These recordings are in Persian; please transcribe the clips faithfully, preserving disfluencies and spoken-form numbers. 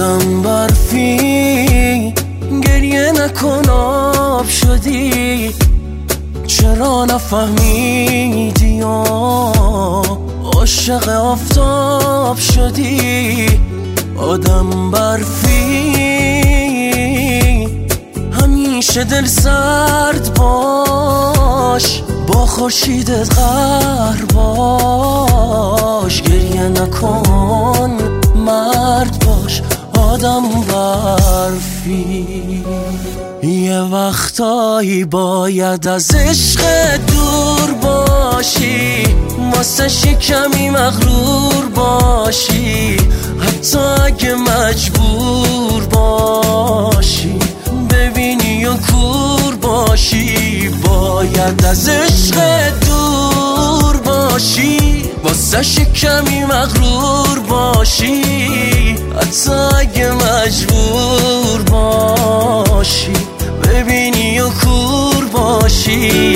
آدم برفی گریه نکن آب شدی، چرا نفهمیدی یا عاشق آفتاب شدی؟ آدم برفی همیشه دل سرد باش، با خورشیدت قهر باش، گریه نکن مرد باش. آدم برفی یه وقتایی باید از عشق دور باشی، واسه کمی مغرور باشی، حتی اگه مجبور باشی ببینی و کور باشی. باید از عشق دور باشی، واسه کمی مغرور باشی، حتی اگه مجبور باشی ببینی و کور باشی.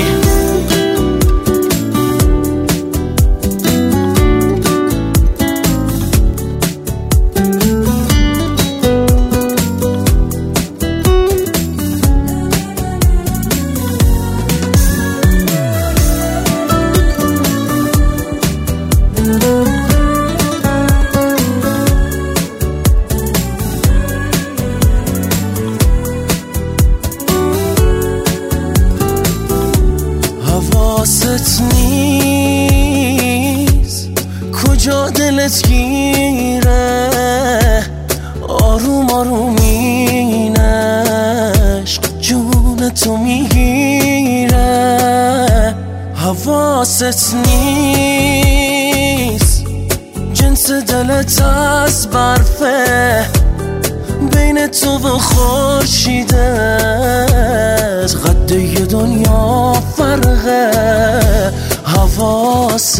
حواست نیست کجا دلت گیره، آروم آروم این عشق جون تو میگیره. حواست نیست جنس دلت از برفه، بین تو و خورشیده قد یه دنیا فرقه. حواست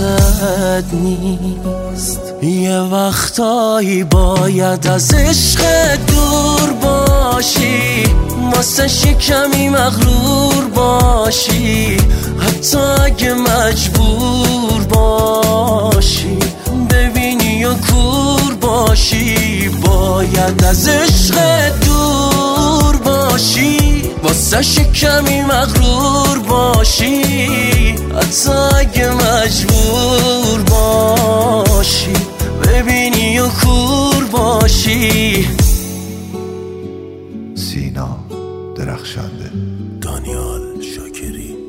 نیست یه وقتایی باید از عشق دور باشی، واسه کمی مغرور باشی، حتی اگه مجبور باشی ببینی و کور باشی. باید از عشق دور باشی، واسه کمی مغرور باشی، حتی اگه مجبور باشی ببینی و کور باشی. سینا درخشنده. دانیال شاکری.